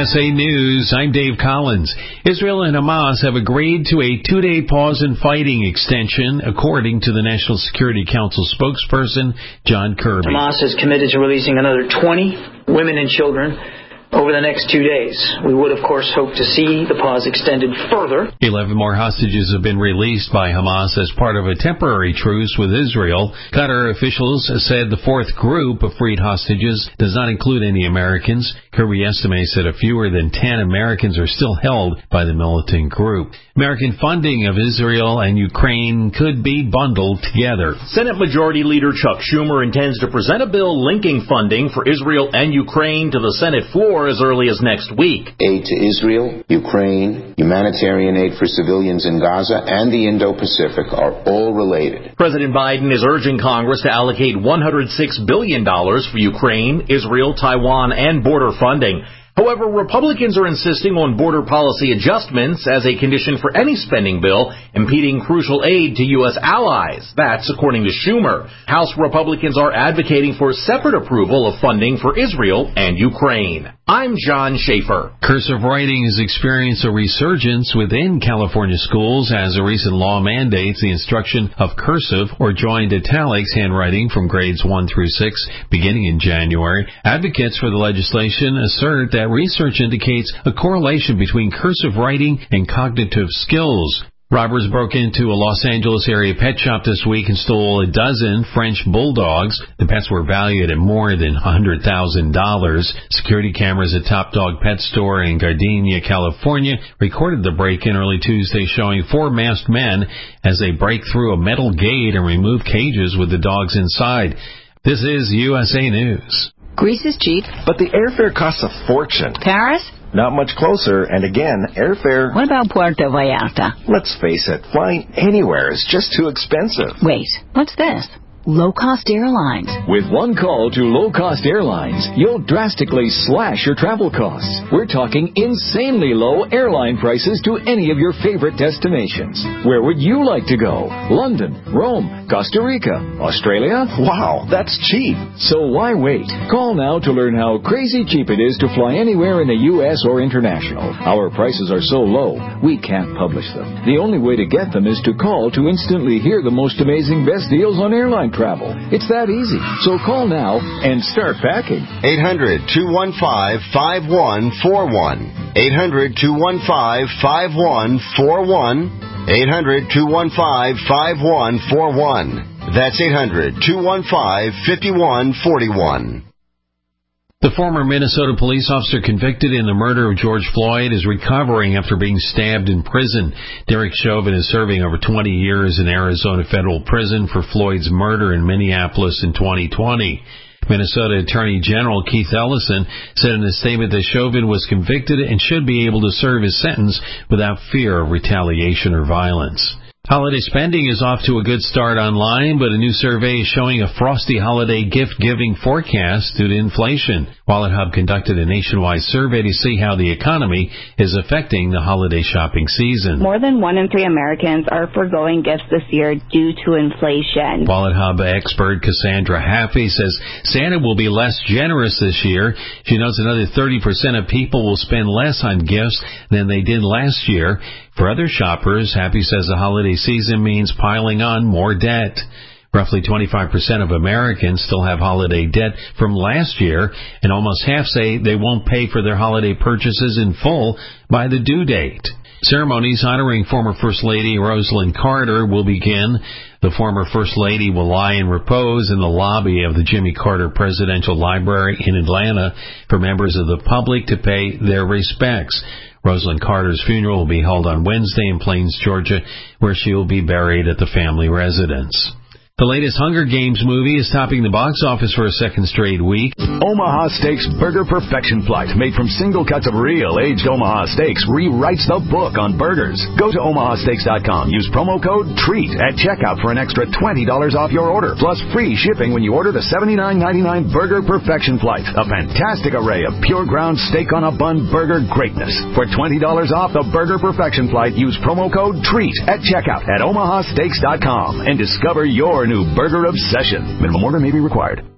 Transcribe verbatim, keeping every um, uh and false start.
S A News, I'm Dave Collins. Israel and Hamas have agreed to a two-day pause in fighting extension, according to the National Security Council spokesperson, John Kirby. Hamas is committed to releasing another twenty women and children over the next two days. We would, of course, hope to see the pause extended further. Eleven more hostages have been released by Hamas as part of a temporary truce with Israel. Qatar officials said the fourth group of freed hostages does not include any Americans. Kirby estimates that fewer than ten Americans are still held by the militant group. American funding of Israel and Ukraine could be bundled together. Senate Majority Leader Chuck Schumer intends to present a bill linking funding for Israel and Ukraine to the Senate floor as early as next week. Aid to Israel, Ukraine, humanitarian aid for civilians in Gaza, and the Indo-Pacific are all related. President Biden is urging Congress to allocate one hundred six billion dollars for Ukraine, Israel, Taiwan, and border funding. However, Republicans are insisting on border policy adjustments as a condition for any spending bill, impeding crucial aid to U S allies. That's according to Schumer. House Republicans are advocating for separate approval of funding for Israel and Ukraine. I'm John Schaefer. Cursive writing has experienced a resurgence within California schools as a recent law mandates the instruction of cursive or joined italics handwriting from grades one through six beginning in January. Advocates for the legislation assert that research indicates a correlation between cursive writing and cognitive skills. Robbers broke into a Los Angeles area pet shop this week and stole a dozen French bulldogs. The pets were valued at more than one hundred thousand dollars. Security cameras at Top Dog Pet Store in Gardenia, California, recorded the break-in early Tuesday, showing four masked men as they break through a metal gate and remove cages with the dogs inside. This is U S A News. Greece is cheap. But the airfare costs a fortune. Paris? Not much closer, and again, airfare... What about Puerto Vallarta? Let's face it, flying anywhere is just too expensive. Wait, what's this? Low-cost airlines. With one call to low-cost airlines, you'll drastically slash your travel costs. We're talking insanely low airline prices to any of your favorite destinations. Where would you like to go? London, Rome, Costa Rica, Australia? Wow, that's cheap. So why wait? Call now to learn how crazy cheap it is to fly anywhere in the U S or international. Our prices are so low, we can't publish them. The only way to get them is to call to instantly hear the most amazing best deals on airline travel. It's that easy. So call now and start packing. eight hundred, two one five, five one four one. eight hundred, two one five, five one four one. eight hundred, two one five, five one four one. That's eight hundred, two one five, five one four one. The former Minnesota police officer convicted in the murder of George Floyd is recovering after being stabbed in prison. Derek Chauvin is serving over twenty years in Arizona federal prison for Floyd's murder in Minneapolis in twenty twenty. Minnesota Attorney General Keith Ellison said in a statement that Chauvin was convicted and should be able to serve his sentence without fear of retaliation or violence. Holiday spending is off to a good start online, but a new survey is showing a frosty holiday gift-giving forecast due to inflation. Wallet Hub conducted a nationwide survey to see how the economy is affecting the holiday shopping season. More than one in three Americans are foregoing gifts this year due to inflation. Wallet Hub expert Cassandra Haffey says Santa will be less generous this year. She notes another thirty percent of people will spend less on gifts than they did last year. For other shoppers, Happy says the holiday season means piling on more debt. Roughly twenty-five percent of Americans still have holiday debt from last year, and almost half say they won't pay for their holiday purchases in full by the due date. Ceremonies honoring former First Lady Rosalynn Carter will begin. The former First Lady will lie in repose in the lobby of the Jimmy Carter Presidential Library in Atlanta for members of the public to pay their respects. Rosalynn Carter's funeral will be held on Wednesday in Plains, Georgia, where she will be buried at the family residence. The latest Hunger Games movie is topping the box office for a second straight week. Omaha Steaks Burger Perfection Flight, made from single cuts of real aged Omaha steaks, rewrites the book on burgers. Go to omaha steaks dot com. Use promo code TREAT at checkout for an extra twenty dollars off your order, plus free shipping when you order the seventy-nine ninety-nine Burger Perfection Flight, a fantastic array of pure ground steak on a bun burger greatness. For twenty dollars off the Burger Perfection Flight, use promo code TREAT at checkout at omaha steaks dot com and discover your new burger obsession. Minimum order may be required.